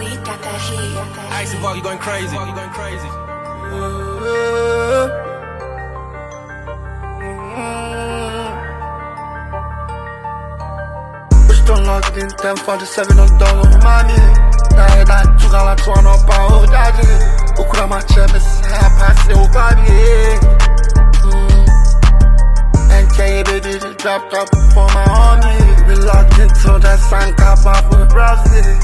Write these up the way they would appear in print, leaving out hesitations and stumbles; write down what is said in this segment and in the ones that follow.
Malik got that heat. Icy Ball, you going crazy. Don't lock in 1047 on dollar money. Daí da tchuga la tua no pau dade. O cura machame se passe o babi. NK baby the drop top for my homie. We locked into that sun cap up with Brazil.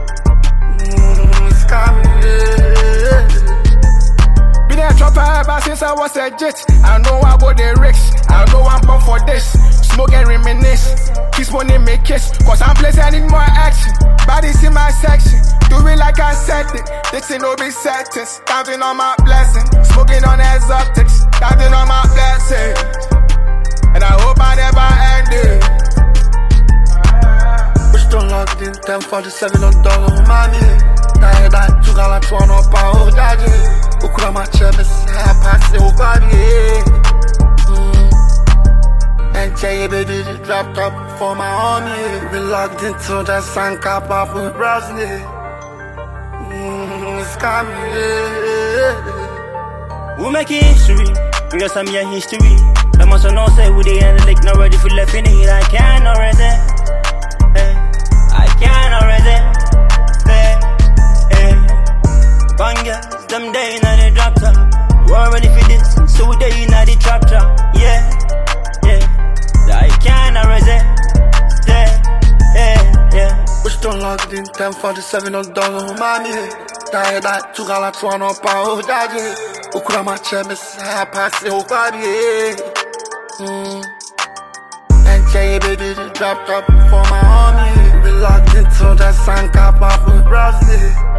Been a chopper ever since I was a jet. I know I got the risks. I know I'm born for this. Smoke and reminisce. Kiss money make kiss. Cause I'm blessed, I need more action. Bodies in my section. Do it like I said it. This ain't no big sentence. Counting on my blessings. Smoking on exotics. Counting on my blessings. And I hope I never end it. We're still locked in 1047 on dollar money. Daí da tchuga la tua no pau dade. O cura machame se passe o babi. NK baby the drop top for my homie. We locked into that sun cap up with Brazil. We make history, we got some young history. I must know say who they end like not ready for left in it. I can't already, I can't already. Bangers, them day in the drop top. We're ready for this, so we day in the trap trap. Yeah. I can't resist, yeah. We're still locked in 1047 on dollar money. Daí da tchuga la tua no pau dade. O cura machame se passe o babi. NK baby the drop top for my homie. We locked into that sun cap up with Brazil.